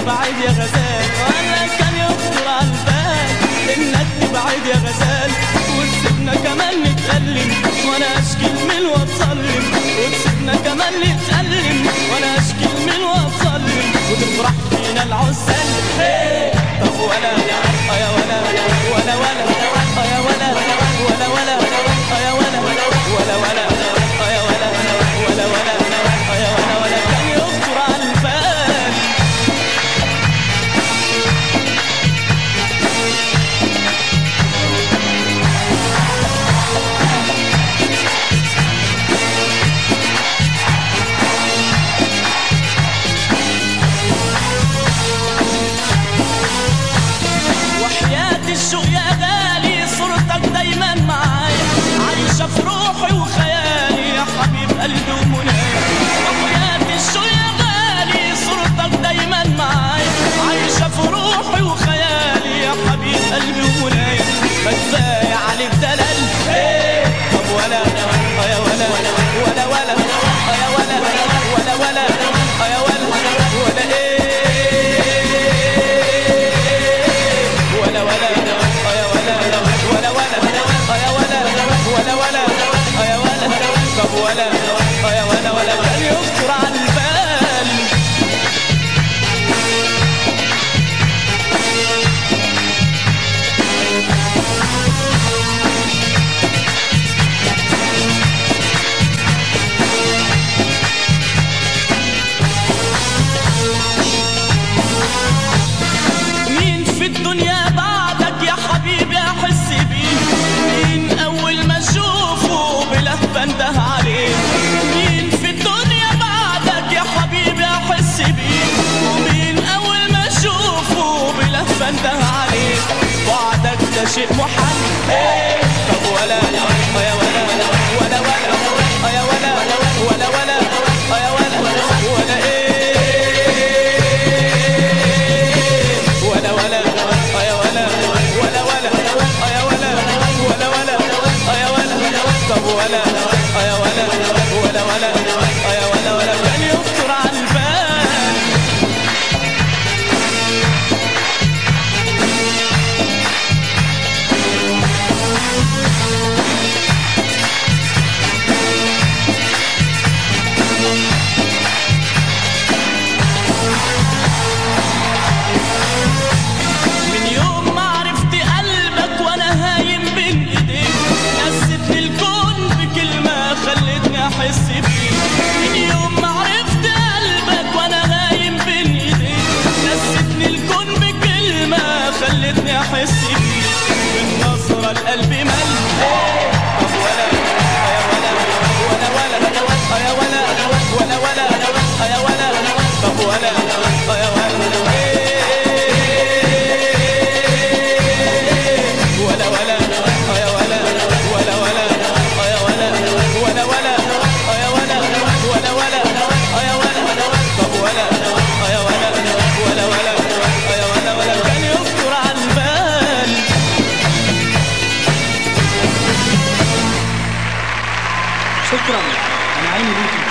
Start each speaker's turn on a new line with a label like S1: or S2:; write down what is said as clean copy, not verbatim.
S1: تبعد يا غزال، ولا كان يخطر على البال انك تبعد يا غزال، وتسيبنا كمان نتألم وانا اشكي الميل واتصلم، وتسيبنا كمان نتألم وانا اشكي الميل واتصلم، وتفرح فينا العزال. طب ولا يا ولا ولا ولا يا ولا ولا ولا يا ولا ولا ولا يا ولا ولا ولا يا ولا ولا كان يخطر على البال. وحياة الشوق يا غالي صورتك دايما معايا، عايشة في روحي وخيالي يا حبيب قلبي ومنايا. وحياة الشوق يا غالي صورتك دايما معايا، عايشة في روحي وخيالي يا حبيب قلبي ومنايا. ما كفاية عليك دلال. طب ولا يا ولا ولا ولا يا ولا ولا ولا يا ولا ولا ولا ولا يا ولا ولا ولا يا ولا ولا ولا يا ولا. طب ولا يا ولا ولا كان يخطر على البال. مين في الدنيا بعدك يا حبيبي احس بيه؟ مين اول ما اشوفه بلهفه انده عليه؟ مين في الدنيا بعدك يا حبيبي احس بيه؟ ومين اول ما اشوفه بلهفه انده عليه؟ بعدك ده شيء محال. طب ولا يا ولا ولا ولا يا ولا ولا ولا يا ولا ولا ولا ولا يا ولا ولا ولا يا ولا ولا ولا يا ولا. طب ولا يا ولا ولا ولا يا ولا ولا كان يخطر على البال. من يوم ما عرفت قلبك وانا هايم بين ايديك، نستني الكون بكلمة خلتني احس بيك. من يوم ما عرفت قلبك وانا هايم بين ايديك، نستني الكون بكلمة خلتني احس بيك. من نظرة القلب مل. طب ولا يا ولا ولا ولا يا ولا ولا ولا يا ولا. طب ولا يا ولا ولا ولا يا ولا ولا ولا يا ولا ولا ولا يا ولا ولا ولا يا ولا. طب ولا يا ولا ولا ولا يا ولا ولا كان يخطر على البال.
S2: شكرا، انا عيني ليكي.